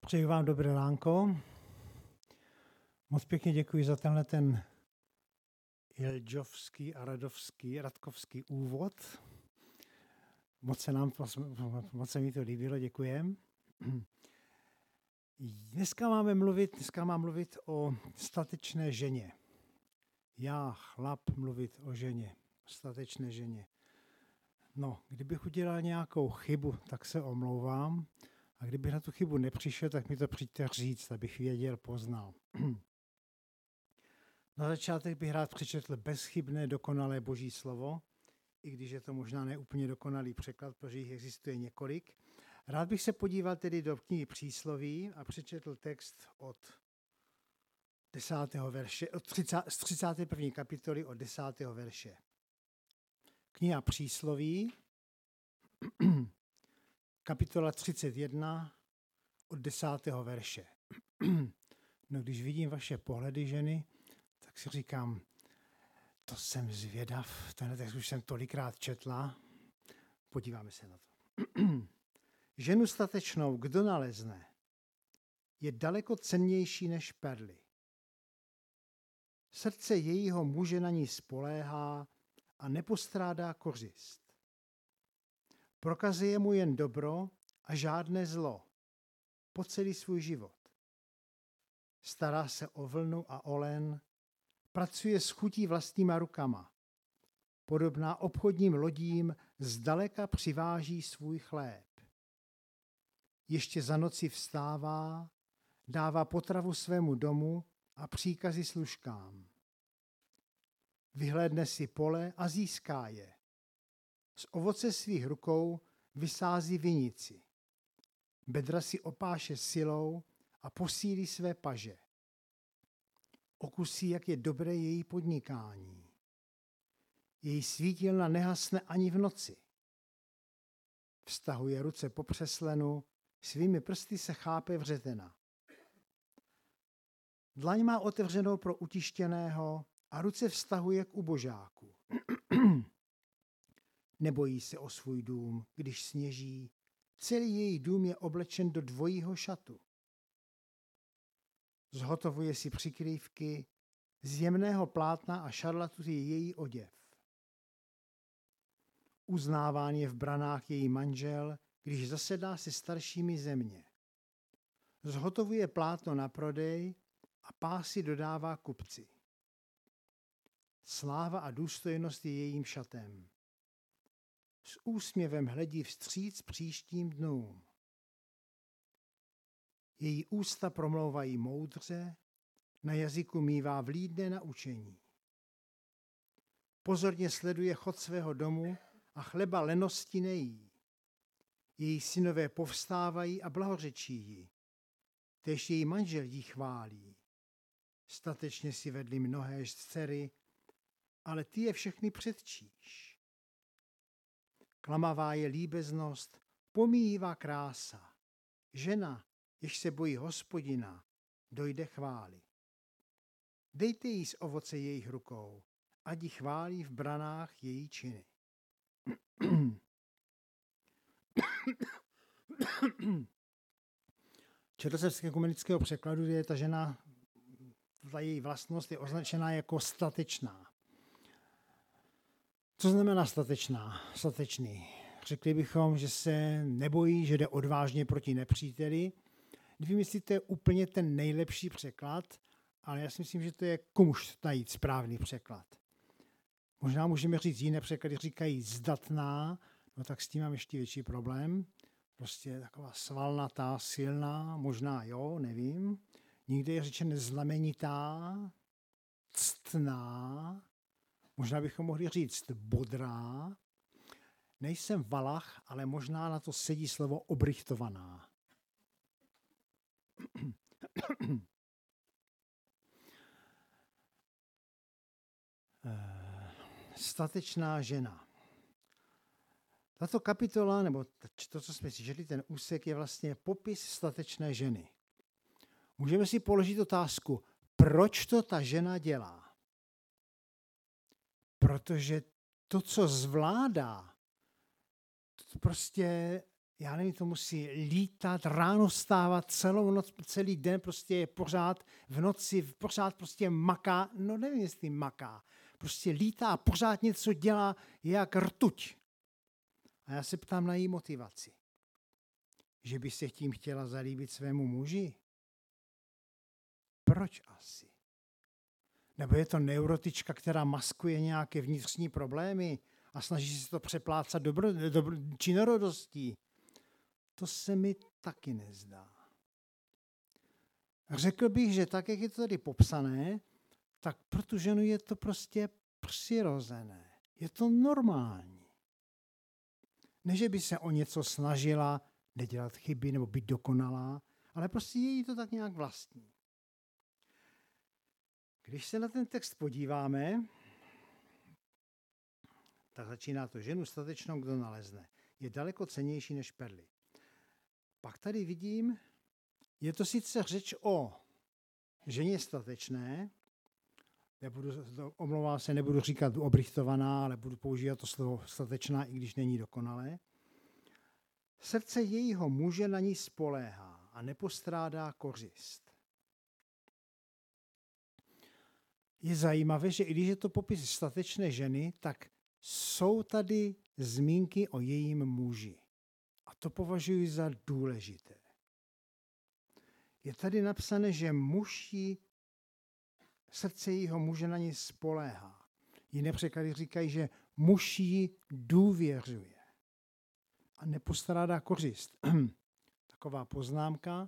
Přeji vám dobré ránko. Moc pěkně děkuji za tenhle ten Jildžovský a Radkovský úvod. Moc se mi to líbilo, děkujem. Dneska mám mluvit o statečné ženě. Já, chlap, mluvit o ženě, o statečné ženě. No, kdybych udělal nějakou chybu, tak se omlouvám. A kdybych na tu chybu nepřišel, tak mi to přijďte říct, abych věděl, poznal. Na začátek bych rád přečetl bezchybné, dokonalé Boží slovo, i když je to možná neúplně dokonalý překlad, protože jich existuje několik. Rád bych se podíval tedy do knihy Přísloví a přečetl text od 10. verše, z 31. kapitoly od 10. verše. Kniha Přísloví, kapitola 31 od 10. verše. No, když vidím vaše pohledy, ženy, tak si říkám, to jsem zvědav, tenhle text už jsem tolikrát četla. Podíváme se na to. Ženu statečnou, kdo nalezne, je daleko cennější než perly. Srdce jejího muže na ní spoléhá a nepostrádá kořist. Prokazuje mu jen dobro a žádné zlo po celý svůj život. Stará se o vlnu a o len, pracuje s chutí vlastníma rukama. Podobná obchodním lodím zdaleka přiváží svůj chléb. Ještě za noci vstává, dává potravu svému domu a příkazy služkám. Vyhlédne si pole a získá je. Z ovoce svých rukou vysází vinici. Bedra si opáše silou a posílí své paže. Okusí, jak je dobré její podnikání. Její svítilna nehasne ani v noci. Vztahuje ruce po přeslenu, svými prsty se chápe vřetena. Dlaň má otevřenou pro utištěného a ruce vztahuje k ubožáku. Nebojí se o svůj dům, když sněží, celý její dům je oblečen do dvojího šatu. Zhotovuje si přikrývky, z jemného plátna a šarlatu je její oděv. Uznáván je v branách její manžel, když zasedá se staršími země. Zhotovuje plátno na prodej a pásy dodává kupci. Sláva a důstojnost je jejím šatem. S úsměvem hledí vstříc příštím dnům. Její ústa promlouvají moudře, na jazyku mívá vlídné naučení. Pozorně sleduje chod svého domu a chleba lenosti nejí. Její synové povstávají a blahořečí ji. Též její manžel jí chválí. Statečně si vedli mnohé dcery, ale ty je všechny předčíš. Klamavá je líbeznost, pomíjivá krása. Žena, jež se bojí Hospodina, dojde chvály. Dejte jí z ovoce jejich rukou, ať ji chválí v branách její činy. Četl jsem z ekumenického překladu, že ta žena, ta její vlastnost je označená jako statečná. Co znamená statečná? Statečný. Řekli bychom, že se nebojí, že jde odvážně proti nepříteli. Nevím, jestli to je úplně ten nejlepší překlad, ale já si myslím, že to je komuž najít správný překlad. Možná můžeme říct jiné překlady, říkají zdatná, no tak s tím mám ještě větší problém. Prostě taková svalnatá, silná, možná jo, nevím. Někde je řečeno znamenitá, ctná, možná bychom mohli říct bodrá. Nejsem valach, ale možná na to sedí slovo obrychtovaná. Statečná žena. Tato kapitola, nebo to, co jsme si četli, ten úsek je vlastně popis statečné ženy. Můžeme si položit otázku, proč to ta žena dělá? Protože to, co zvládá, to prostě já nevím, to musí lítat, ráno stávat, celou noc, celý den prostě je pořád v noci, pořád prostě maká, no nevím, jestli maká, prostě lítá a pořád něco dělá, je jak rtuť. A já se ptám na její motivaci. Že by se tím chtěla zalíbit svému muži? Proč asi? Nebo je to neurotička, která maskuje nějaké vnitřní problémy a snaží se to přeplácat činorodostí? To se mi taky nezdá. Řekl bych, že tak, jak je to tady popsané, tak pro tu ženu je to prostě přirozené. Je to normální. Ne, že by se o něco snažila, nedělat chyby nebo být dokonalá, ale prostě je jí to tak nějak vlastní. Když se na ten text podíváme, tak začíná to: ženu statečnou, kdo nalezne. Je daleko cennější než perly. Pak tady vidím, je to sice řeč o ženě statečné, omlouvám se, nebudu říkat obrichtovaná, ale budu používat to slovo statečná, i když není dokonalé. Srdce jejího muže na ní spoléhá a nepostrádá kořist. Je zajímavé, že i když je to popis statečné ženy, tak jsou tady zmínky o jejím muži. A to považuji za důležité. Je tady napsané, že srdce jejího muže na ní spoléhá. Jiné překlady říkají, že muž jí důvěřuje a nepostrádá kořist. Taková poznámka.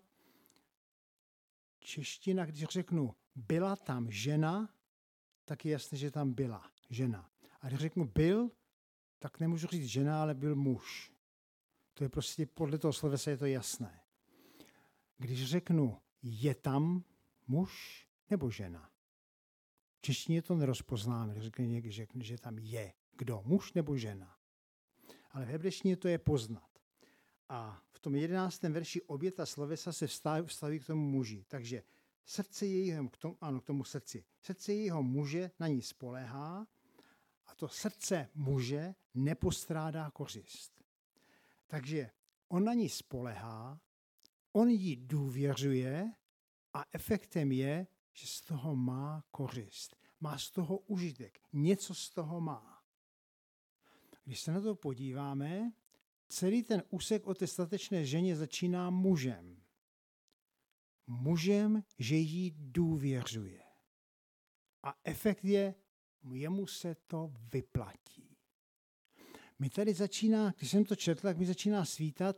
Čeština, když řeknu byla tam žena, tak je jasné, že tam byla žena. A když řeknu byl, tak nemůžu říct žena, ale byl muž. To je prostě podle toho slovesa je to jasné. Když řeknu je tam muž nebo žena, v češtině to nerozpoznáme, když řeknu, že tam je kdo, muž nebo žena. Ale v hebrejštině to je poznat. A v tom 11. verši obě ta slovesa se vztahují k tomu muži. Takže srdce jejího, k tomu srdci. Srdce jejího muže na ní spoléhá a to srdce muže nepostrádá kořist. Takže on na ní spoléhá, on jí důvěřuje a efektem je, že z toho má kořist. Má z toho užitek. Něco z toho má. Když se na to podíváme, celý ten úsek o té statečné ženě začíná mužem. Mužem, že jí důvěřuje. A efekt je, jemu se to vyplatí. Mi tady začíná, když jsem to četl, tak mi začíná svítat,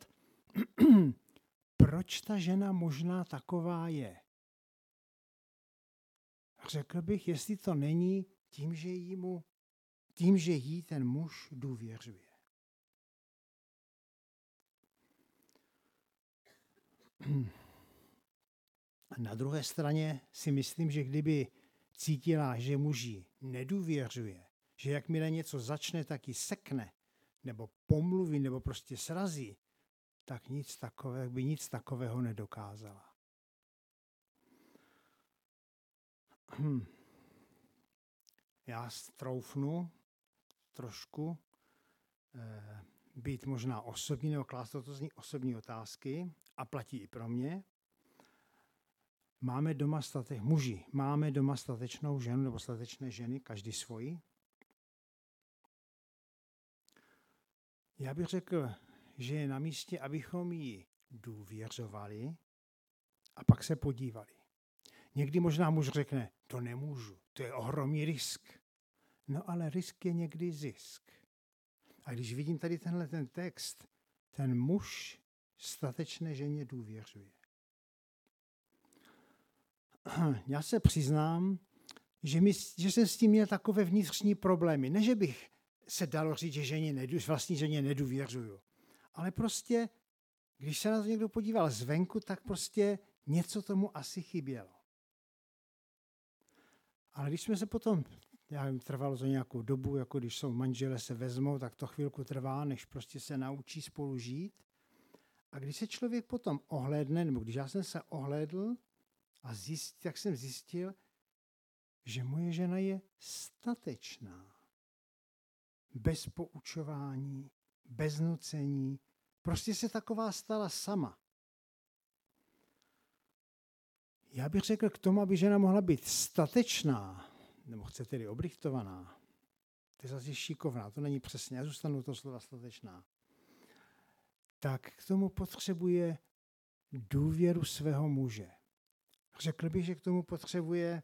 proč ta žena možná taková je. Řekl bych, jestli to není tím, že jí ten muž důvěřuje. Na druhé straně si myslím, že kdyby cítila, že muži nedůvěřuje, že jakmile něco začne, tak ji sekne, nebo pomluví, nebo prostě srazí, tak by nic takového nedokázala. Já troufnu trošku být možná osobní, nebo klást to zní osobní otázky a platí i pro mě. Máme doma statečnou ženu nebo statečné ženy, každý svoji. Já bych řekl, že je na místě, abychom jí důvěřovali a pak se podívali. Někdy možná muž řekne, to nemůžu, to je ohromný risk. No ale risk je někdy zisk. A když vidím tady ten text, ten muž statečné ženě důvěřuje. Já se přiznám, že jsem s tím měl takové vnitřní problémy. Ne, že bych se dalo říct, že vlastní ženě nedůvěřuju. Ale prostě, když se na to někdo podíval zvenku, tak prostě něco tomu asi chybělo. Ale když jsme se potom, trvalo to nějakou dobu, jako když jsou manželé se vezmou, tak to chvilku trvá, než prostě se naučí spolu žít. A když se člověk potom ohlédne, nebo když já jsem se ohlédl, tak jsem zjistil, že moje žena je statečná. Bez poučování, bez nucení, Prostě se taková stala sama. Já bych řekl k tomu, aby žena mohla být statečná, nebo chcete-li oblichtovaná, to je zase šikovná, to není přesně, já zůstanu to slova statečná, tak k tomu potřebuje důvěru svého muže. Řekl bych, že k tomu potřebuje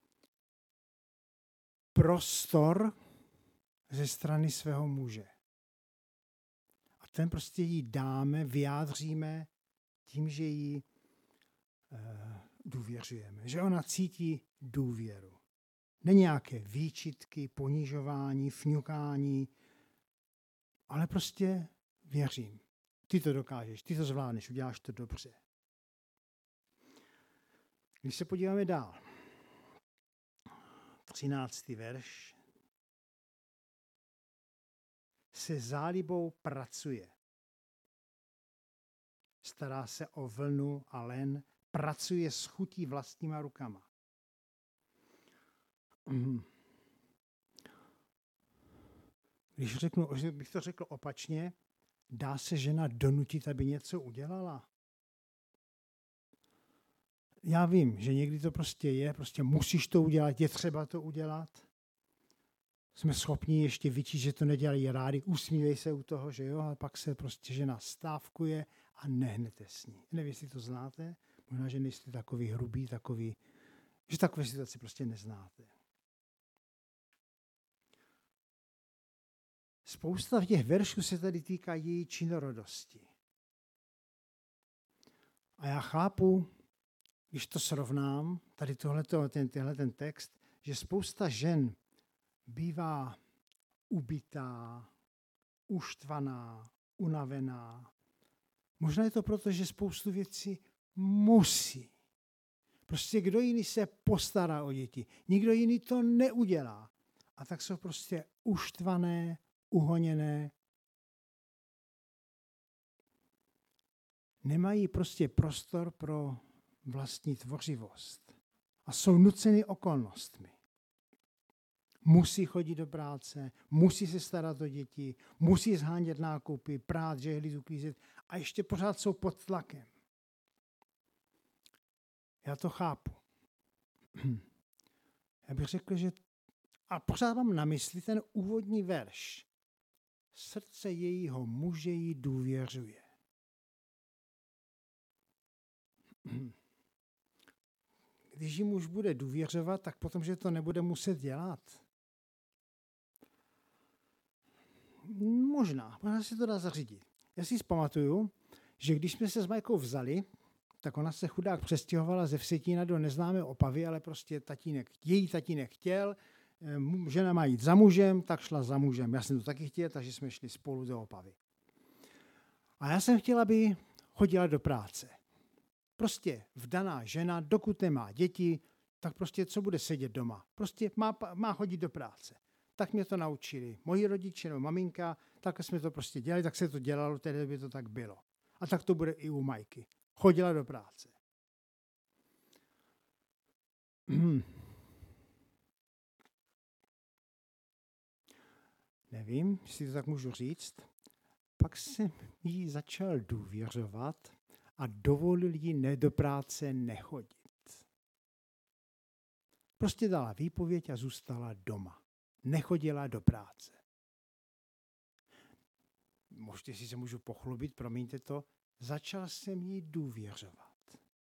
prostor ze strany svého muže. A ten prostě jí dáme, vyjádříme tím, že jí důvěřujeme. Že ona cítí důvěru. Ne nějaké výčitky, ponižování, fňukání, ale prostě věřím. Ty to dokážeš, ty to zvládneš, uděláš to dobře. Když se podíváme dál. 13. verš. Se zálibou pracuje. Stará se o vlnu a len, pracuje s chutí vlastníma rukama. Když bych to řekl opačně, dá se žena donutit, aby něco udělala? Já vím, že někdy to prostě je, prostě musíš to udělat, je třeba to udělat. Jsme schopni ještě vyčíst, že to nedělají rádi, usmívej se u toho, že jo, ale pak se prostě žena stávkuje a nehnete s ní. Nevím, jestli to znáte, možná, že nejste takový hrubý, že takové situaci prostě neznáte. Spousta těch veršů se tady týká její činorodosti. A já chápu, když to srovnám, tady tenhle text, že spousta žen bývá ubitá, uštvaná, unavená. Možná je to proto, že spoustu věcí musí. Prostě kdo jiný se postará o děti, nikdo jiný to neudělá. A tak jsou prostě uštvané, uhoněné. Nemají prostě prostor pro vlastní tvořivost. A jsou nuceny okolnostmi. Musí chodit do práce, musí se starat o děti, musí zhánět nákupy, prát, žehlit, uklízet a ještě pořád jsou pod tlakem. Já to chápu. Já bych řekl, že a pořád mám na mysli ten úvodní verš. Srdce jejího muže jí důvěřuje. Když jí muž bude důvěřovat, tak potom, že to nebude muset dělat. Možná se to dá zařídit. Já si vzpamatuju, že když jsme se s Majkou vzali, tak ona se chudák přestěhovala ze Vsetína do neznámé Opavy, ale prostě její tatínek chtěl, žena má jít za mužem, tak šla za mužem. Já jsem to taky chtěl, takže jsme šli spolu do Opavy. A já jsem chtěl, aby chodila do práce. Prostě vdaná žena, dokud nemá děti, tak prostě co bude sedět doma? Prostě má chodit do práce. Tak mě to naučili moji rodiče nebo maminka, tak jsme to prostě dělali, tak se to dělalo, tedy by to tak bylo. A tak to bude i u Majky. Chodila do práce. Nevím, jestli to tak můžu říct. Pak jsem jí začal důvěřovat a dovolil jí do práce nechodit. Prostě dala výpověď a zůstala doma. Nechodila do práce. Možná si se můžu pochlubit, promiňte to, začal jsem jí důvěřovat.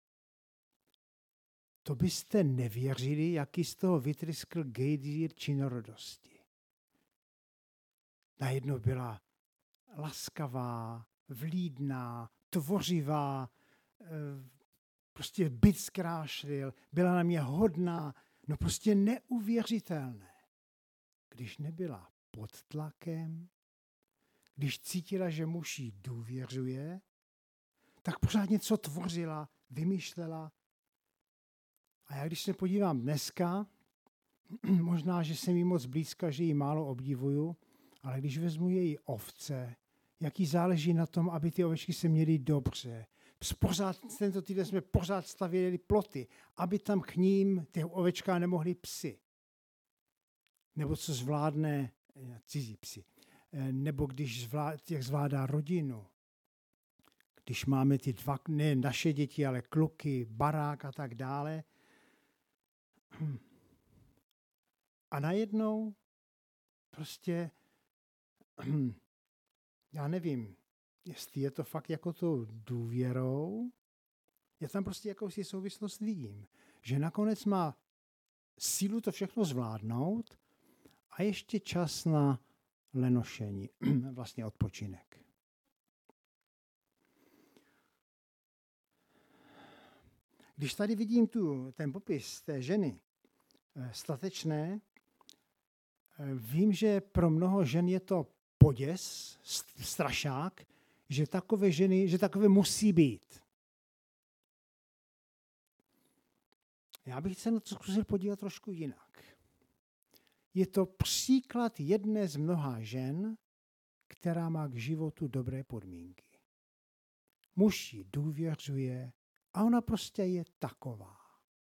To byste nevěřili, jaký z toho vytryskl gejzír činorodosti. Najednou byla laskavá, vlídná, tvořivá, prostě byt zkrášlil, byla na mě hodná, no prostě neuvěřitelné. Když nebyla pod tlakem, když cítila, že muž jí důvěřuje, tak pořád něco tvořila, vymýšlela. A já když se podívám dneska, možná, že jsem jí moc blízka, že ji málo obdivuju, ale když vezmu její ovce, jak jí záleží na tom, aby ty ovečky se měly dobře. Tento týden jsme pořád stavěli ploty, aby tam k ním ty ovečka nemohly psy. Nebo co zvládne cizí psy. Nebo když zvládá rodinu. když máme ty dva, ne naše děti, ale kluky, barák a tak dále. A najednou prostě, já nevím, jestli je to fakt jako tou důvěrou, já tam prostě jakousi souvislost vidím, že nakonec má sílu to všechno zvládnout a ještě čas na lenošení, vlastně odpočinek. Když tady vidím ten popis té ženy statečné, vím, že pro mnoho žen je to poděs, strašák, že takové ženy, že takové musí být. Já bych se na to zkusil podívat trošku jinak. Je to příklad jedné z mnoha žen, která má k životu dobré podmínky. Muž jí důvěřuje a ona prostě je taková.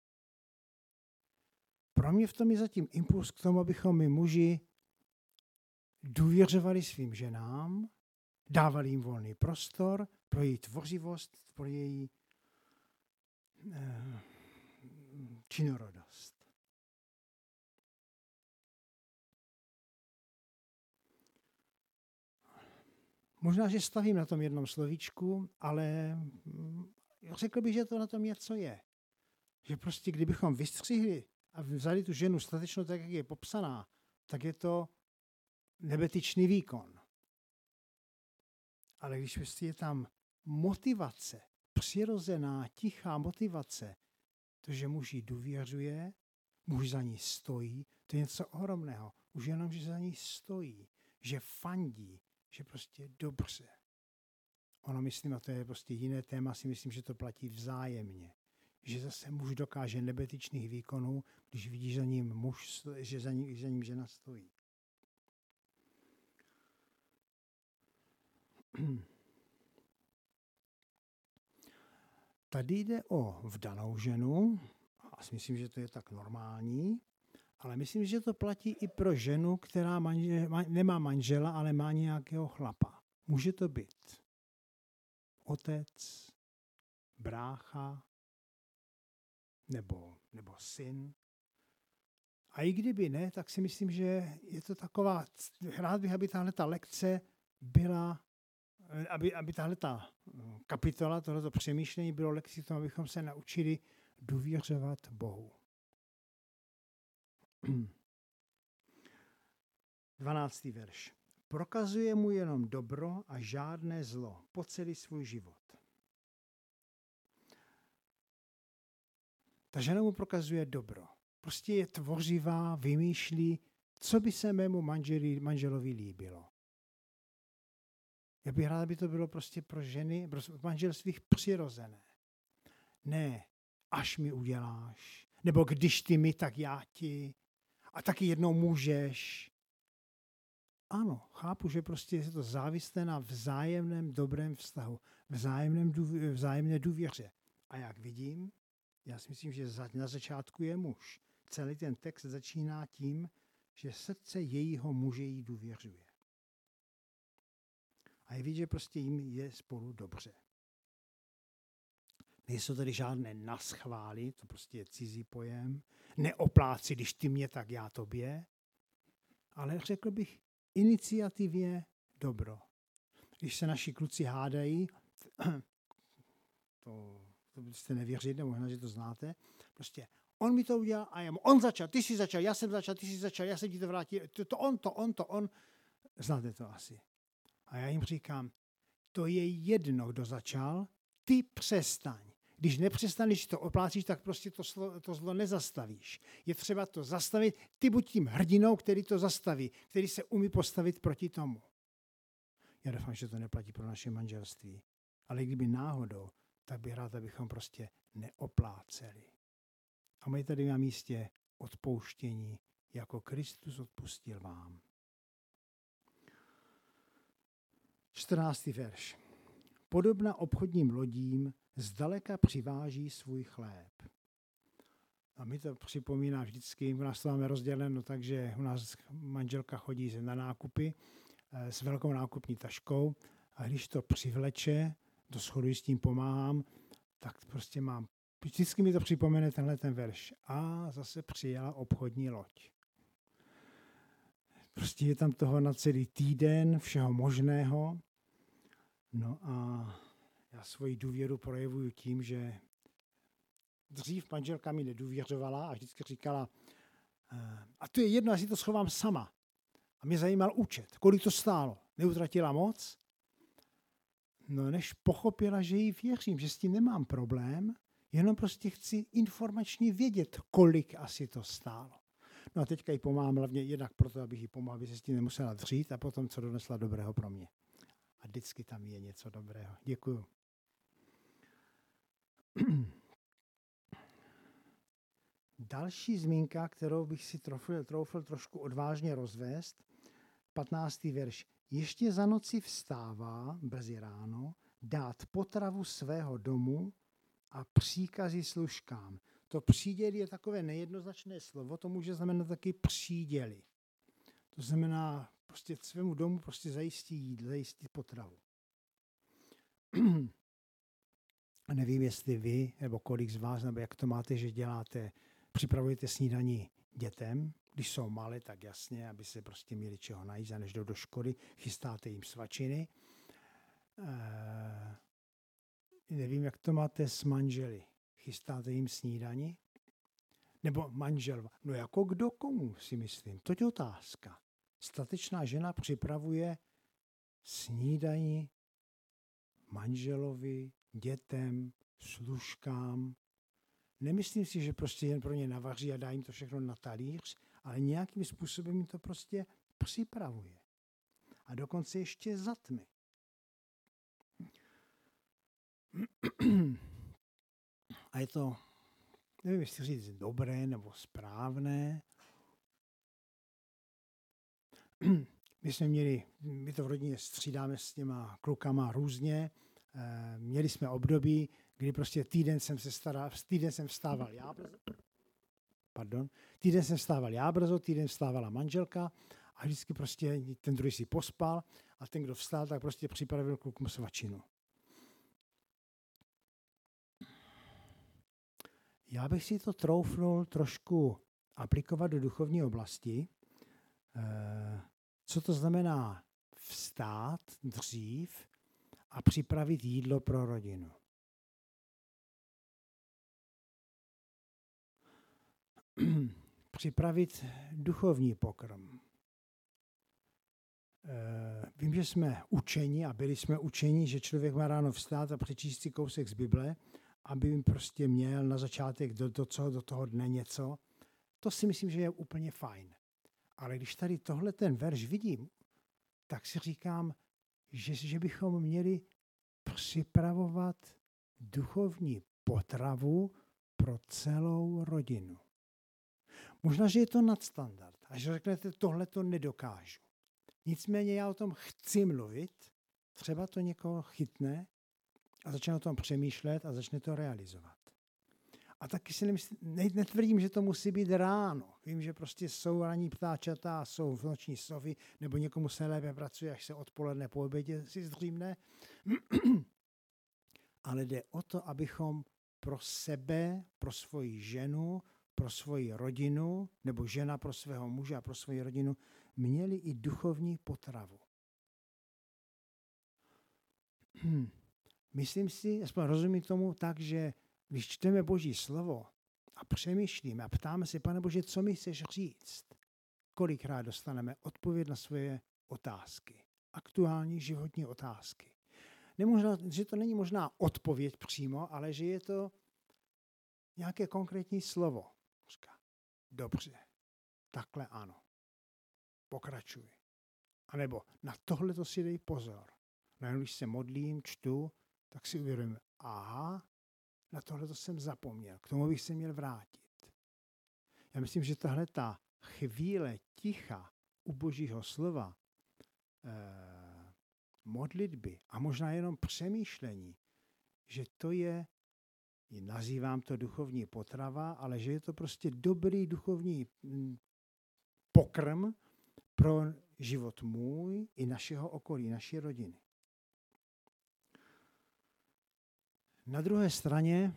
Pro mě v tom je zatím impuls k tomu, abychom my muži důvěřovali svým ženám, dávali jim volný prostor pro její tvořivost, pro její činorodost. Možná, že stavím na tom jednom slovíčku, ale řekl bych, že to na tom něco je. Že prostě kdybychom vystřihli a vzali tu ženu statečnou tak, jak je popsaná, tak je to nebetyčný výkon. Ale když prostě je tam motivace, přirozená, tichá motivace, to, že muž jí důvěřuje, muž za ní stojí, to je něco ohromného. Už jenom, že za ní stojí, že fandí, že prostě dobře. Ono myslím, a to je prostě jiné téma, si myslím, že to platí vzájemně. Že zase muž dokáže nebetyčných výkonů, když vidí za ním muž, že za ním žena stojí. Tady jde o vdanou ženu, a myslím, že to je tak normální, ale myslím, že to platí i pro ženu, která nemá manžela, ale má nějakého chlapa. Může to být otec, brácha nebo syn. A i kdyby ne, tak si myslím, že je to taková, rád bych, aby tahle ta lekce byla, aby tahle ta kapitola, tohleto přemýšlení bylo lekcí tomu, abychom se naučili důvěřovat Bohu. 12. verš. Prokazuje mu jenom dobro a žádné zlo po celý svůj život. Ta žena mu prokazuje dobro. Prostě je tvořivá, vymýšlí, co by se mému manželovi líbilo. Já bych rád, aby to bylo prostě pro ženy, pro manželství přirozené. Ne, až mi uděláš, nebo když ty mi, tak já ti, a taky jednou můžeš. Ano, chápu, že prostě je to závislé na vzájemném dobrém vztahu, vzájemné důvěře. A jak vidím, já si myslím, že na začátku je muž. Celý ten text začíná tím, že srdce jejího muže jí důvěřuje. A je vidět, že prostě jim je spolu dobře. Nejsou tady žádné naschvály, to prostě je cizí pojem, neopláci, když ty mě, tak já tobě, ale řekl bych iniciativně dobro. Když se naši kluci hádají, to byste nevěřili, možná, že to znáte, prostě on mi to udělal a on začal, ty jsi začal, já jsem začal, ty jsi začal, já jsem ti to vrátil, to on. Znáte to asi. A já jim říkám, to je jedno, kdo začal, ty přestaň. Když nepřestaneš, to oplácíš, tak prostě to zlo nezastavíš. Je třeba to zastavit, ty buď tím hrdinou, který to zastaví, který se umí postavit proti tomu. Já doufám, že to neplatí pro naše manželství. Ale kdyby náhodou, tak bych rád, abychom prostě neopláceli. A mají tady na místě odpouštění, jako Kristus odpustil vám. 14. verš. Podobna obchodním lodím zdaleka přiváží svůj chléb. A mi to připomíná vždycky, u nás to máme rozděleno, takže u nás manželka chodí na nákupy s velkou nákupní taškou a když to přivleče do schodu s tím pomáhám, tak prostě vždycky mi to připomene tenhle ten verš. A zase přijela obchodní loď. Prostě je tam toho na celý týden, všeho možného. No a já svoji důvěru projevuju tím, že dřív manželka mi nedůvěřovala a vždycky říkala, a to je jedno, jestli to schovám sama. A mě zajímal účet, kolik to stálo. Neutratila moc? No než pochopila, že jí věřím, že s tím nemám problém, jenom prostě chci informačně vědět, kolik asi to stálo. No a teďka jí pomáhám hlavně jednak proto, abych jí pomohl, aby se s tím nemusela dřít a potom, co donesla dobrého pro mě. A vždycky tam je něco dobrého. Děkuju. Další zmínka, kterou bych si troufl trošku odvážně rozvést, 15. verš. Ještě za noci vstává, brzy ráno, dát potravu svého domu a příkazy služkám. To příděli je takové nejednoznačné slovo, to může znamenat taky příděli. To znamená prostě svému domu prostě zajistí jídlo, zajistí potravu. A nevím, jestli vy, nebo kolik z vás, nebo jak to máte, že připravujete snídaní dětem, když jsou malé, tak jasně, aby se prostě měli čeho najít, a než jdou do školy, chystáte jim svačiny. Nevím, jak to máte s manželi. Chystáte jim snídani? Nebo manžel? No jako kdo komu, si myslím. To je otázka. Statečná žena připravuje snídani manželovi, dětem, služkám. Nemyslím si, že prostě jen pro ně navaří a dá jim to všechno na talíř, ale nějakým způsobem jim to prostě připravuje. A dokonce ještě za tmy. A je to, nevím, jestli říct dobré nebo správné. My to v rodině střídáme s těma klukama různě. Měli jsme období, kdy prostě týden jsem vstával já brzo, týden vstávala manželka a vždycky prostě ten druhý si pospal a ten, kdo vstál, tak prostě připravil klukům svačinu. Já bych si to troufnul trošku aplikovat do duchovní oblasti. Co to znamená vstát dřív a připravit jídlo pro rodinu. Připravit duchovní pokrm. Vím, že jsme učeni a byli jsme učeni, že člověk má ráno vstát a přečíst si kousek z Bible, aby jim prostě měl na začátek do toho dne něco. To si myslím, že je úplně fajn. Ale když tady tohle ten verš vidím, tak si říkám, že bychom měli připravovat duchovní potravu pro celou rodinu. Možná, že je to nadstandard a že řeknete, tohle to nedokážu. Nicméně já o tom chci mluvit, třeba to někoho chytne a začne o tom přemýšlet a začne to realizovat. A taky si netvrdím, že to musí být ráno. Vím, že prostě jsou ranní ptáčata, jsou noční sovy, nebo někomu se lépe pracuje, až se odpoledne po obědě si zdřímne. Ale jde o to, abychom pro sebe, pro svoji ženu, pro svoji rodinu, nebo žena pro svého muže a pro svoji rodinu, měli i duchovní potravu. Myslím si, aspoň rozumím tomu tak, že když čteme Boží slovo a přemýšlíme a ptáme se, Pane Bože, co mi chceš říct, kolikrát dostaneme odpověď na svoje otázky, aktuální životní otázky. Nemožná, že to není možná odpověď přímo, ale že je to nějaké konkrétní slovo. Říká, dobře, takhle ano, pokračuj. A nebo na tohle to si dej pozor. No, když se modlím, čtu, tak si uvědomím, aha, na tohle to jsem zapomněl, k tomu bych se měl vrátit. Já myslím, že tahle ta chvíle ticha u Božího slova, modlitby a možná jenom přemýšlení, že to je, nazývám to duchovní potrava, ale že je to prostě dobrý duchovní pokrm pro život můj i našeho okolí, naší rodiny. Na druhé straně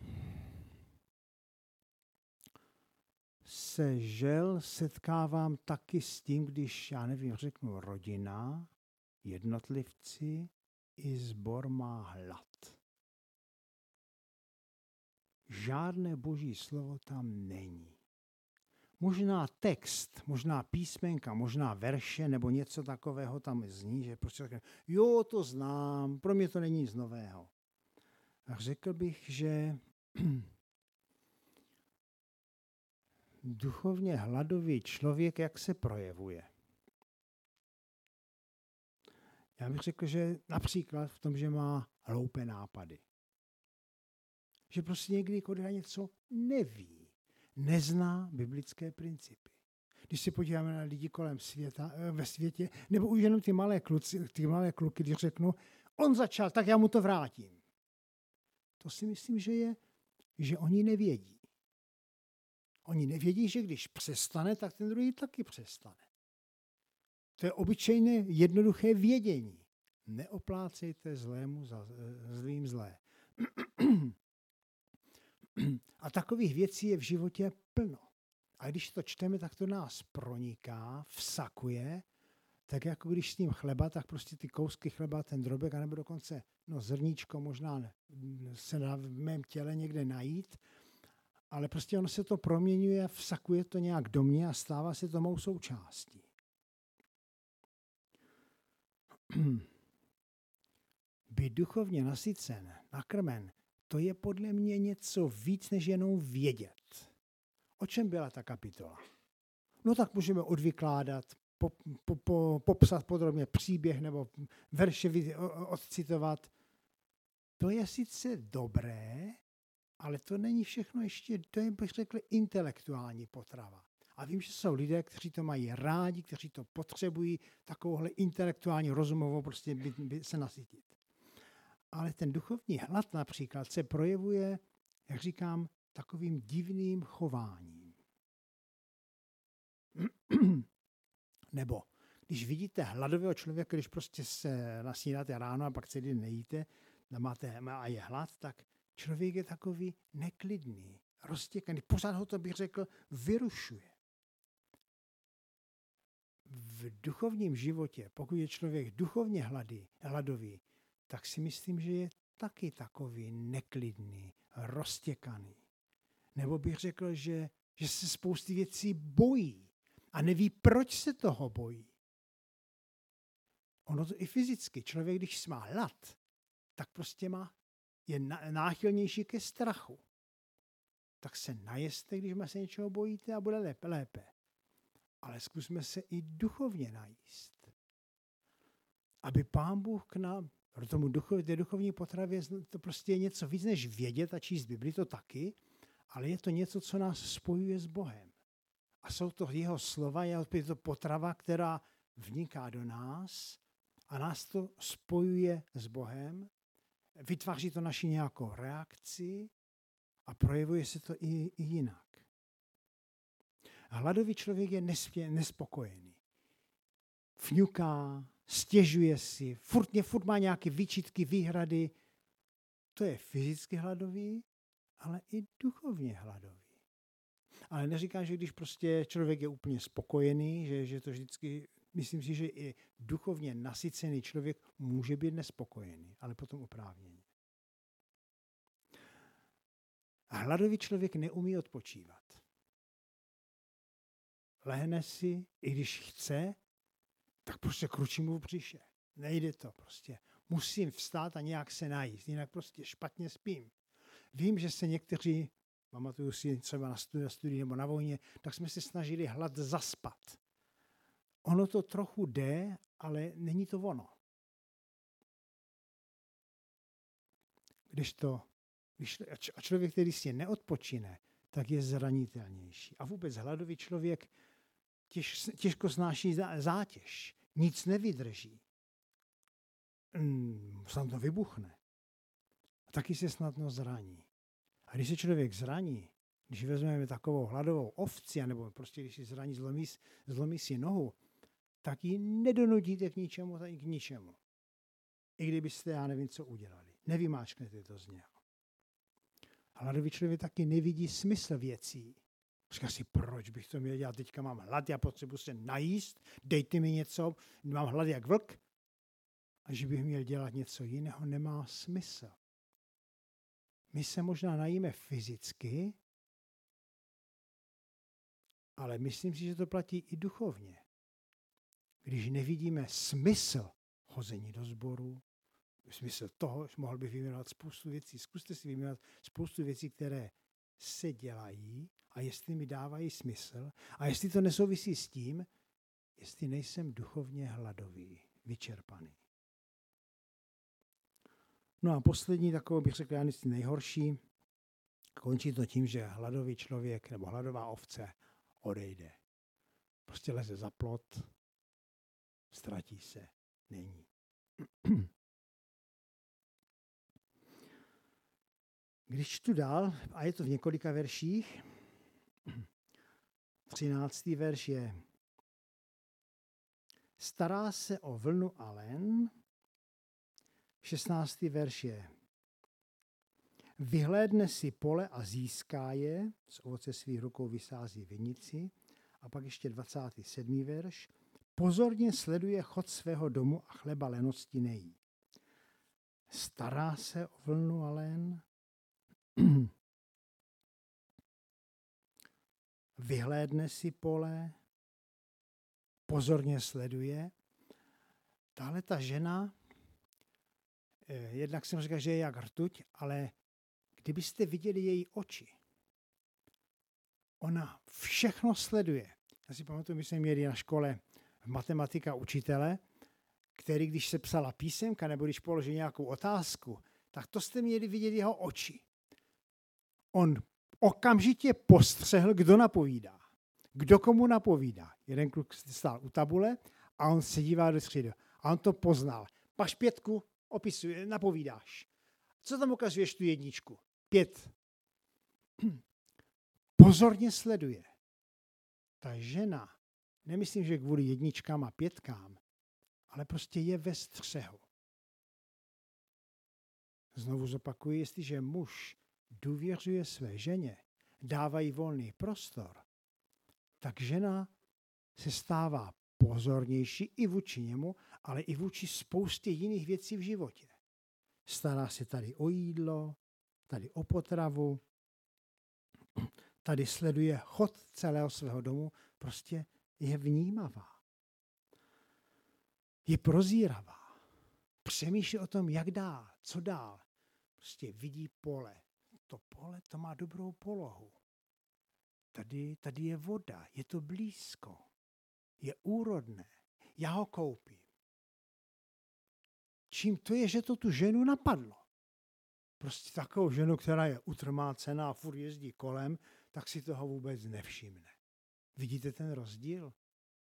se žel setkávám taky s tím, když, já nevím, řeknu rodina, jednotlivci i sbor má hlad. Žádné boží slovo tam není. Možná text, možná písmenka, možná verše nebo něco takového tam zní, že prostě řekne, jo, to znám, pro mě to není nic nového. A řekl bych, že duchovně hladový člověk, jak se projevuje. Já bych řekl, že například v tom, že má hloupé nápady. Že prostě někdy Korea něco neví, nezná biblické principy. Když se podíváme na lidi kolem světa, ve světě, nebo už jenom ty malé kluky, když řeknu, on začal, tak já mu to vrátím. To si myslím, že oni nevědí. Oni nevědí, že když přestane, tak ten druhý taky přestane. To je obyčejné jednoduché vědění. Neoplácejte zlému za zlým zlé. A takových věcí je v životě plno. A když to čteme, tak to nás proniká, vsakuje, tak jako když s tím chleba, tak prostě ty kousky chleba, ten drobek, anebo dokonce zrníčko možná se dá v mém těle někde najít, ale prostě ono se to proměňuje, vsakuje to nějak do mě a stává se to mou součástí. Být duchovně nasycen, nakrmen, to je podle mě něco víc, než jenom vědět. O čem byla ta kapitola? No tak můžeme odvykládat, popsat podrobně příběh nebo verše odcitovat. To je sice dobré, ale to není všechno ještě, to je, bych řekl, intelektuální potrava. A vím, že jsou lidé, kteří to mají rádi, kteří to potřebují, takovouhle intelektuální rozumovou prostě by se nasytit. Ale ten duchovní hlad například se projevuje, jak říkám, takovým divným chováním. Nebo když vidíte hladového člověka, když prostě se nasnídáte ráno a pak celý den nejíte a je hlad, tak člověk je takový neklidný, roztěkaný. Pořád ho to, bych řekl, vyrušuje. V duchovním životě, pokud je člověk duchovně hladový, tak si myslím, že je taky takový neklidný, roztěkaný. Nebo bych řekl, že se spousty věcí bojí a neví, proč se toho bojí. Ono to i fyzicky. Člověk, když má hlad, tak prostě je náchylnější ke strachu. Tak se najeste, když se něčeho bojíte a bude lépe. Ale zkusme se i duchovně najíst. Aby Pán Bůh k nám, tomu té duchovní potravě, to prostě je něco víc než vědět a číst Bibli, to taky, ale je to něco, co nás spojuje s Bohem. A jsou to jeho slova, je to potrava, která vniká do nás a nás to spojuje s Bohem, vytváří to naši nějakou reakci a projevuje se to i jinak. Hladový člověk je nespokojený. Fňuká, stěžuje si, furt má nějaké výčitky, výhrady. To je fyzicky hladový, ale i duchovně hladový. Ale neříkám, že když prostě člověk je úplně spokojený, že to vždycky, myslím si, že i duchovně nasycený člověk může být nespokojený, ale potom oprávněně. A hladový člověk neumí odpočívat. Lehne si, i když chce, tak prostě kručí mu v břiše. Nejde to prostě. Musím vstát a nějak se najíst, jinak prostě špatně spím. Vím, že se někteří, pamatuju si třeba na studii nebo na vojně, tak jsme se snažili hlad zaspat. Ono to trochu jde, ale není to ono. A člověk, který si neodpočine, tak je zranitelnější. A vůbec hladový člověk těžko snáší zátěž. Nic nevydrží. Snad to vybuchne. A taky se snadno zraní. A když se člověk zraní, když vezmeme takovou hladovou ovci, nebo prostě když si zraní, zlomí si nohu, tak ji nedonutíte k ničemu, tak i k ničemu. I kdybyste, já nevím, co udělali. Nevymáčknete to z něho. hladový člověk taky nevidí smysl věcí. Říká si, proč bych to měl dělat, teďka mám hlad, já potřebuji se najíst, dejte mi něco, mám hlad jak vlk. A že bych měl dělat něco jiného, nemá smysl. My se možná najíme fyzicky, ale myslím si, že to platí i duchovně. Když nevidíme smysl chození do sboru, smysl toho, že mohl bych vyjmenovat spoustu věcí. Zkuste si vyjmenovat spoustu věcí, které se dělají a jestli mi dávají smysl a jestli to nesouvisí s tím, jestli nejsem duchovně hladový, vyčerpaný. No a poslední takovou bych řekl, nejhorší, končí to tím, že hladový člověk nebo hladová ovce odejde. Prostě leze za plot, ztratí se, není. Když čtu dál, a je to v několika verších, 13. verš je: stará se o vlnu a len. 16. verš je: vyhlédne si pole a získá je, z ovoce svých rukou vysází vinici. A pak ještě 27. verš: pozorně sleduje chod svého domu a chleba lenosti nejí. Stará se o vlnu a len. Vyhlédne si pole, pozorně sleduje. Tahle ta žena, jednak jsem říkal, že je jak rtuť, ale kdybyste viděli její oči, ona všechno sleduje. Já si pamatuju, my jsme měli na škole matematika učitele, který, když se psala písemka nebo když položil nějakou otázku, tak to jste měli vidět jeho oči. On okamžitě postřehl, kdo napovídá. Kdo komu napovídá. Jeden kluk stál u tabule a on se dívá do středu. A on to poznal. Paš 5, opisuje, napovídáš. Co tam ukazuješ tu 1? 5. Pozorně sleduje. Ta žena, nemyslím, že kvůli 1 a 5, ale prostě je ve střehu. Znovu zopakuji, jestliže muž důvěřuje své ženě, dává jí volný prostor, tak žena se stává pozornější i vůči němu, ale i vůči spoustě jiných věcí v životě. Stará se tady o jídlo, tady o potravu, tady sleduje chod celého svého domu, prostě je vnímavá. Je prozíravá. Přemýšlí o tom, jak dál, co dál. Prostě vidí pole. To pole, to má dobrou polohu. Tady je voda, je to blízko. Je úrodné. Já ho koupím. Čím to je, že to tu ženu napadlo? Prostě takovou ženu, která je utrmácená a furt jezdí kolem, tak si toho vůbec nevšimne. Vidíte ten rozdíl?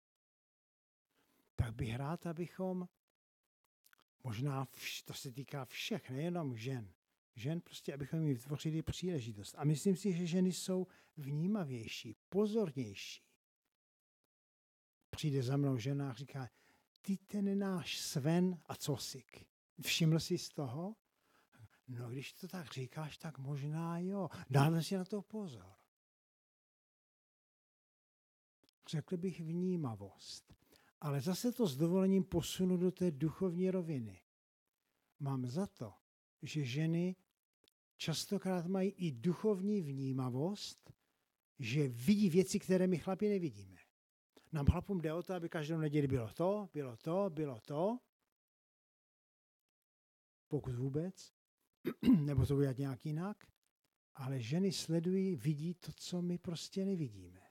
Tak bych rád, abychom, možná to se týká všech, nejenom žen prostě, abychom jim vytvořili příležitost. A myslím si, že ženy jsou vnímavější, pozornější. Přijde za mnou žena a říká, ty ten náš Sven a cosik. Všiml jsi z toho? No, když to tak říkáš, tak možná jo. Dáme si na to pozor. Řekl bych vnímavost. Ale zase to s dovolením posunu do té duchovní roviny. Mám za to, že ženy častokrát mají i duchovní vnímavost, že vidí věci, které my chlapi nevidíme. Nám chlapům jde o to, aby každou neděli bylo to, pokud vůbec, nebo to udělat nějak jinak, ale ženy sledují, vidí to, co my prostě nevidíme.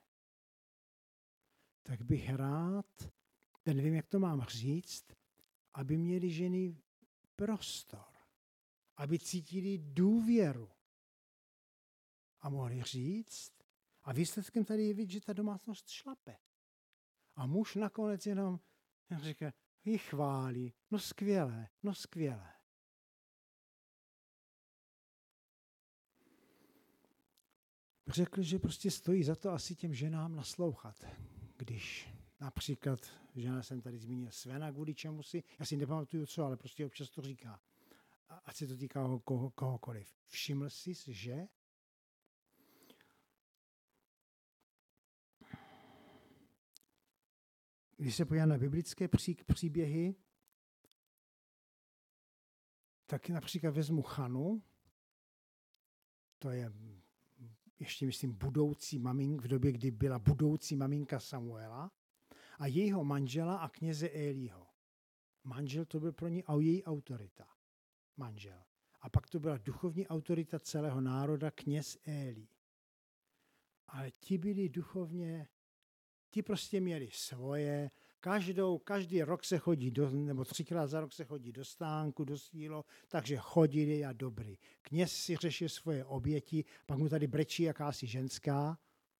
Tak bych rád, nevím, jak to mám říct, aby měly ženy prostor, aby cítili důvěru a mohli říct, a výsledkem tady je vidět, že ta domácnost šlape. A muž nakonec jenom říká, ji chválí, no skvělé. Řekl, že prostě stojí za to asi těm ženám naslouchat. Když například, žena jsem tady zmínil Svena, kvůli čemu si, já si nepamatuju co, ale prostě občas to říká. Ať se to týká kohokoliv. Všiml jsi, že když se podíváme na biblické příběhy, tak například vezmu Chanu, to je ještě myslím budoucí maminka, v době, kdy byla budoucí maminka Samuela, a jejího manžela a kněze Élího. Manžel to byl pro ní a její autorita. Manžel. A pak to byla duchovní autorita celého národa, kněz Élí. Ale ti byli duchovně, ti prostě měli svoje, každý rok se chodí, nebo 3krát za rok se chodí do stánku, do sílo, takže chodili a dobrý. Kněz si řešil svoje oběti, pak mu tady brečí jakási ženská,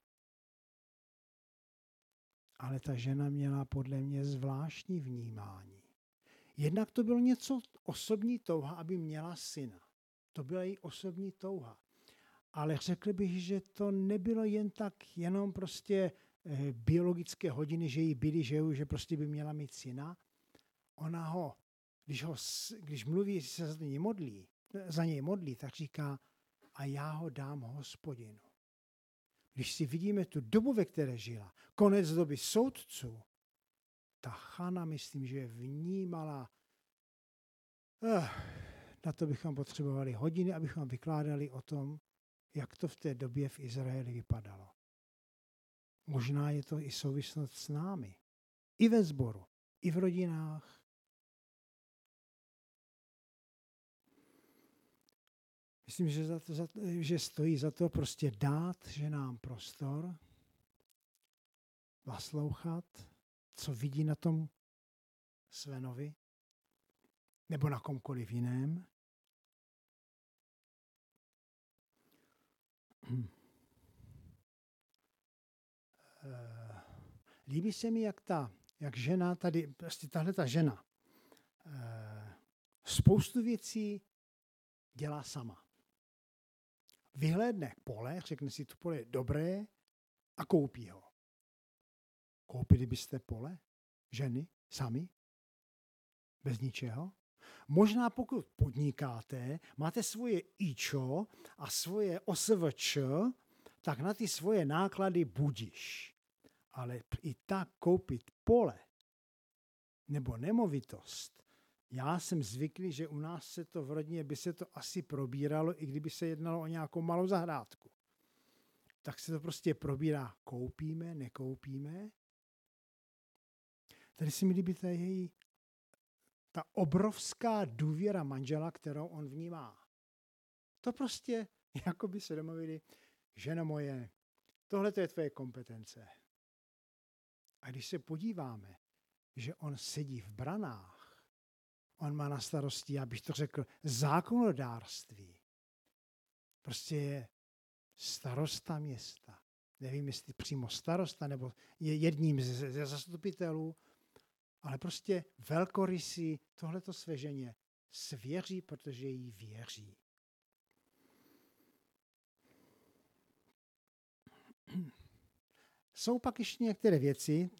ale ta žena měla podle mě zvláštní vnímání. Jednak to bylo něco osobní touha, aby měla syna. To byla její osobní touha. Ale řekl bych, že to nebylo jen tak, jenom prostě biologické hodiny, že jí byly, že prostě by měla mít syna. Ona ho, když mluví, se za něj modlí, tak říká, a já ho dám Hospodinu. Když si vidíme tu dobu, ve které žila, konec doby soudců, ta Chana, myslím, že vnímala, na to bychom potřebovali hodiny, abychom vykládali o tom, jak to v té době v Izraeli vypadalo. Možná je to i souvislost s námi. I ve sboru, i v rodinách. Myslím, že stojí za to prostě dát ženám prostor, naslouchat, co vidí na tom Svenovi, nebo na komkoliv jiném. Líbí se mi, jak žena tady, prostě tahle ta žena, spoustu věcí dělá sama. Vyhlédne pole, řekne si, to pole je dobré a koupí ho. Koupili byste pole? Ženy? Sami? Bez ničeho? Možná pokud podnikáte, máte svoje IČO a svoje OSVČ, tak na ty svoje náklady budiš. Ale i tak koupit pole nebo nemovitost. Já jsem zvyklý, že u nás se to v rodině by se to asi probíralo, i kdyby se jednalo o nějakou malou zahrádku. Tak se to prostě probírá, koupíme, nekoupíme. Tady si mi líbí ta obrovská důvěra manžela, kterou on vnímá. To prostě, jako by se domluvili, ženo moje, tohle je tvoje kompetence. A když se podíváme, že on sedí v branách, on má na starosti, já bych to řekl, zákonodárství. Prostě je starosta města. Nevím, jestli přímo starosta, nebo je jedním ze zastupitelů, ale prostě velkorysý tohleto své ženě svěří, protože jí věří. Jsou pak ještě některé věci,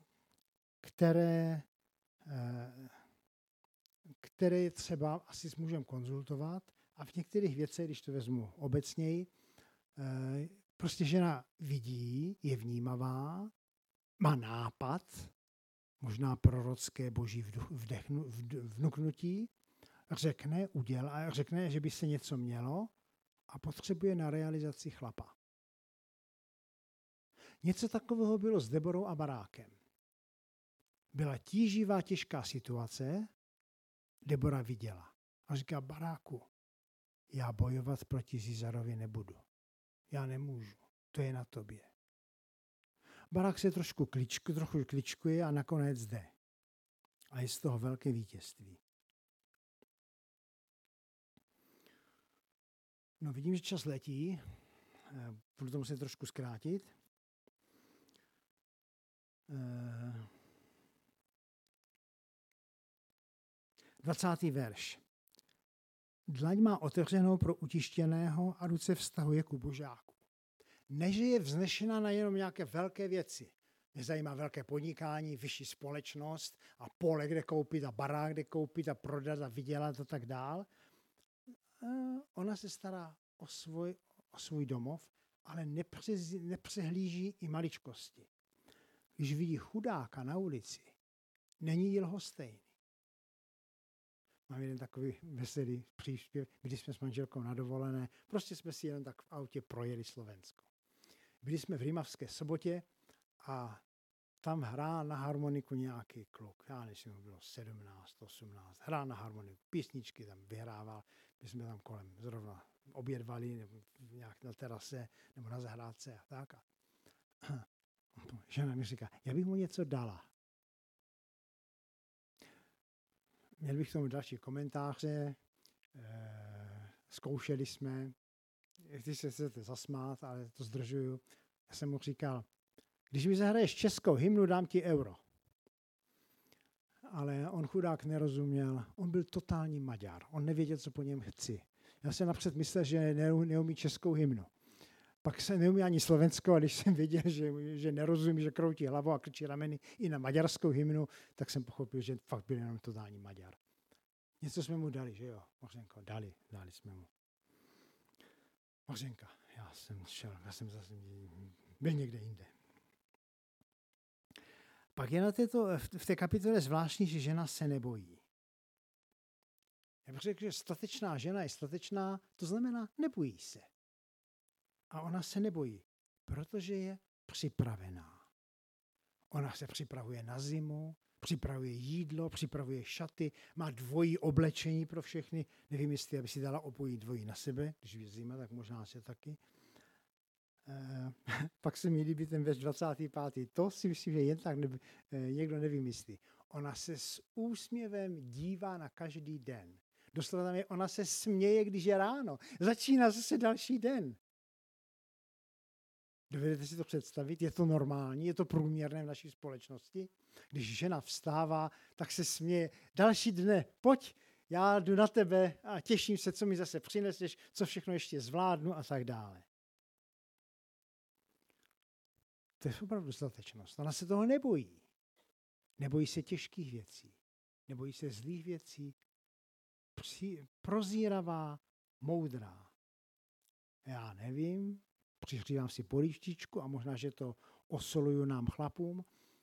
které třeba asi s mužem konzultovat, a v některých věcech, když to vezmu obecněji, prostě žena vidí, je vnímavá, má nápad, možná prorocké boží vnuknutí, řekne, že by se něco mělo a potřebuje na realizaci chlapa. Něco takového bylo s Deborou a Barákem. Byla tíživá, těžká situace, Debora viděla a říká, Baráku, já bojovat proti Zizarovi nebudu. Já nemůžu, to je na tobě. Barák se trochu kličkuje a nakonec jde. A je z toho velké vítězství. No, vidím, že čas letí. Budu to muset trošku zkrátit. 20. verš. Dlaň má otevřenou pro utištěného a ruce vztahuje ku božáku. Neže je vznešena na jenom nějaké velké věci. Mě zajímá velké podnikání, vyšší společnost a pole, kde koupit a barák, kde koupit a prodat a vydělat a tak dál. Ona se stará o svůj domov, ale nepřehlíží i maličkosti. Když vidí chudáka na ulici, není jí lhostejný. Mám jeden takový veselý příspěv, když jsme s manželkou na dovolené, prostě jsme si jenom tak v autě projeli Slovensko. Byli jsme v Rimavské Sobotě a tam hrál na harmoniku nějaký kluk. Já nevím, mu bylo 17, 18. Hrál na harmoniku, písničky tam vyhrával. My jsme tam kolem zrovna obědvali, nebo nějak na terase, nebo na zahrádce a tak. A žena mi říká, já bych mu něco dala. Měl bych k tomu další komentáře, zkoušeli jsme, když se chcete zasmát, ale to zdržuju. Já jsem mu říkal, když mi zahraješ českou hymnu, dám ti euro. Ale on chudák nerozuměl, on byl totální Maďar, on nevěděl, co po něm chci. Já jsem napřed myslel, že neumí českou hymnu. Pak se neumí ani slovenskou, a když jsem věděl, že nerozumí, že kroutí hlavou a krčí rameny i na maďarskou hymnu, tak jsem pochopil, že fakt byl jenom totální Maďar. Něco jsme mu dali, že jo, Mořenko, dali jsme mu. Mořenka, já jsem zase byl někde jinde. Pak je v té kapitole zvláštní, že žena se nebojí. Já bych řekl, že statečná žena je statečná, to znamená nebojí se. A ona se nebojí, protože je připravená. Ona se připravuje na zimu, připravuje jídlo, připravuje šaty, má dvojí oblečení pro všechny. Nevím, jestli aby si dala obojí dvojí na sebe, když je zima, tak možná se taky. Pak se mi líbí ten verš 25. To si myslím, že jen tak někdo nevymyslí. Ona se s úsměvem dívá na každý den. Doslova tam je, ona se směje, když je ráno. Začíná zase další den. Dovedete si to představit? Je to normální? Je to průměrné v naší společnosti? Když žena vstává, tak se směje. Další dne, pojď, já jdu na tebe a těším se, co mi zase přineseš, co všechno ještě zvládnu a tak dále. To je opravdu statečnost. Ona se toho nebojí. Nebojí se těžkých věcí. Nebojí se zlých věcí. Prozíravá, moudrá. Já nevím, přihřívám si polívčičku a možná, že to osoluju nám chlapům.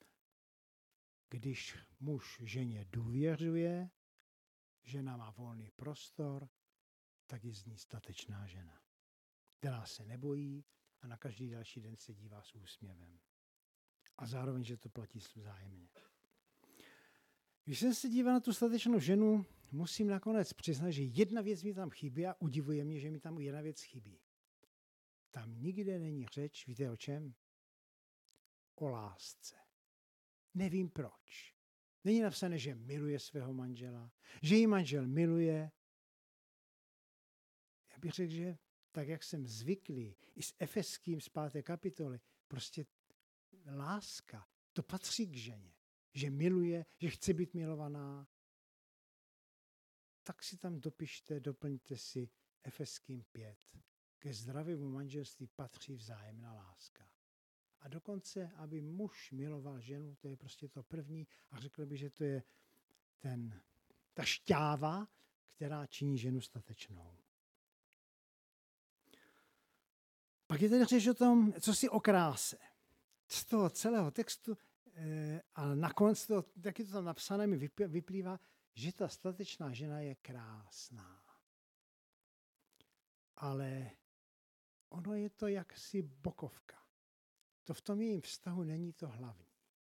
Když muž ženě důvěřuje, žena má volný prostor, tak je z ní statečná žena, která se nebojí a na každý další den se dívá s úsměvem. A zároveň, že to platí vzájemně. Když jsem se díval na tu statečnou ženu, musím nakonec přiznat, že jedna věc mi tam chybí a udivuje mě, že mi tam jedna věc chybí. Tam nikde není řeč, víte o čem? O lásce. Nevím proč. Není napsané, že miluje svého manžela, že jí manžel miluje. Já bych řekl, že tak, jak jsem zvyklý, i s Efeským z 5. kapitoly, prostě láska, to patří k ženě. Že miluje, že chce být milovaná. Tak si tam doplňte si Efeským 5. Ke zdravému manželství patří vzájemná láska. A dokonce, aby muž miloval ženu, to je prostě to první. A řekl bych, že to je ta šťáva, která činí ženu statečnou. Pak je tedy řeč o tom, co si o kráse. Z toho celého textu a nakonec toho, taky to tam napsané, mi vyplývá, že ta statečná žena je krásná. Ale ono je to jaksi bokovka. To v tom jejím vztahu není to hlavní.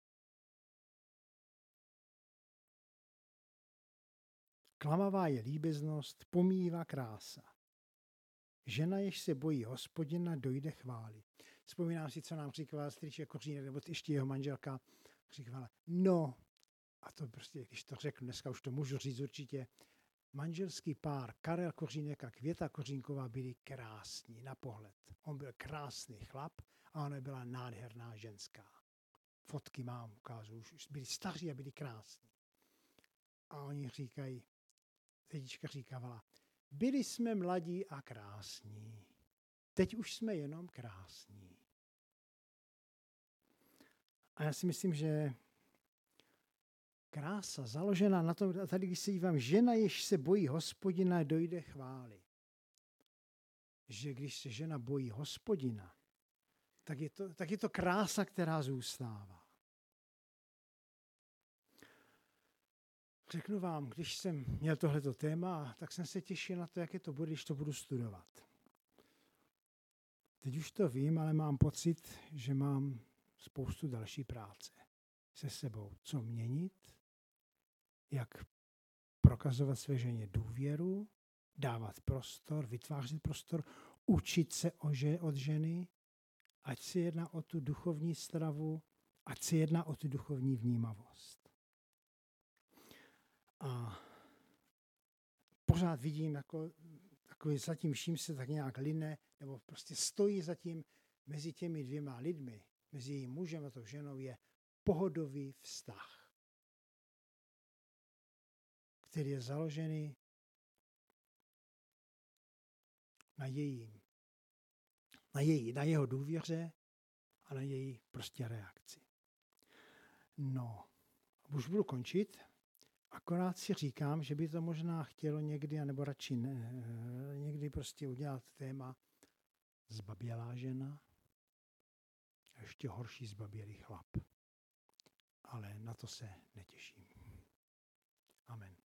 Klamavá je líbeznost, pomíjivá krása. Žena, jež se bojí Hospodina, dojde chvály. Vzpomínám si, co nám říkala strýče Kořínek, nebo ještě jeho manželka říkala, no, a to prostě, když to řeknu, dneska už to můžu říct určitě, manželský pár Karel Kořínek a Květa Kořínková byli krásní na pohled. On byl krásný chlap a ona byla nádherná ženská. Fotky mám, ukážu, už byli staří a byli krásní. A oni říkají, tetička říkávala, byli jsme mladí a krásní. Teď už jsme jenom krásní. A já si myslím, že krása založená na tom, tady když se dívám, žena, jež se bojí Hospodina, dojde chvály. Že když se žena bojí Hospodina, tak je to krása, která zůstává. Řeknu vám, když jsem měl tohleto téma, tak jsem se těšil na to, jaké to bude, když to budu studovat. Teď už to vím, ale mám pocit, že mám spoustu další práce se sebou. Co měnit, jak prokazovat své ženě důvěru, dávat prostor, vytvářet prostor, učit se od ženy, ať se jedná o tu duchovní stravu, ať se jedná o tu duchovní vnímavost. A pořád vidím, jako takový zatím vším se tak nějak line, nebo prostě stojí zatím mezi těmi dvěma lidmi, mezi jejím mužem a tou ženou je pohodový vztah, který je založený na jeho důvěře a na její prostě reakci. No, už budu končit. Akorát si říkám, že by to možná chtělo někdy, anebo radši ne, někdy prostě udělat téma zbabělá žena a ještě horší zbabělý chlap. Ale na to se netěším. Amen.